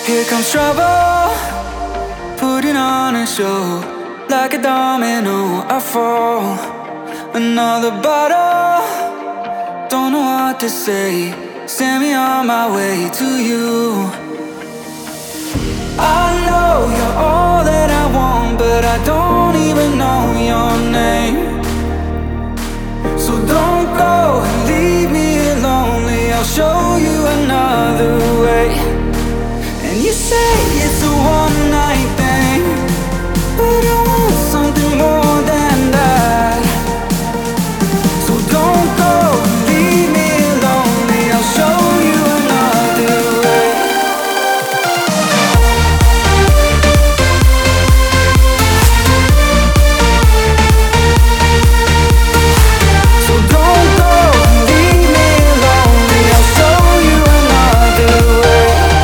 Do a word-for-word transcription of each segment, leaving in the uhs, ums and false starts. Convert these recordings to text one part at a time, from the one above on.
Here comes trouble, putting on a show. Like a domino, I fall. Another bottle, don't know what to say. Send me on my way to you. I know you're all that I want, but I don't even know your name. So don't go and leave me lonely, I'll show you another way. And you say it's a one night thing, but I want something more than that. So don't go and leave me lonely, I'll show you another way. So don't go and leave me lonely, I'll show you another way.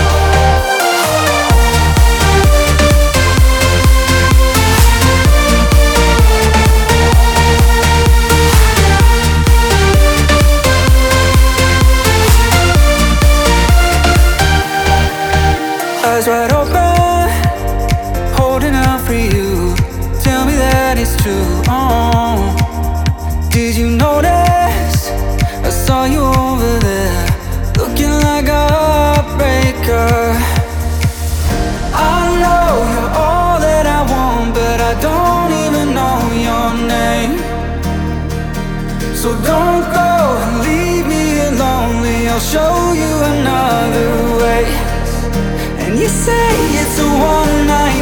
Eyes wide open, holding out for you. Tell me that it's true. Oh, did you notice? I saw you over there, looking like a heartbreaker. I know you're all that I want, but I don't even know your name. So don't go and leave me lonely, I'll show you another way. And you say it's a one night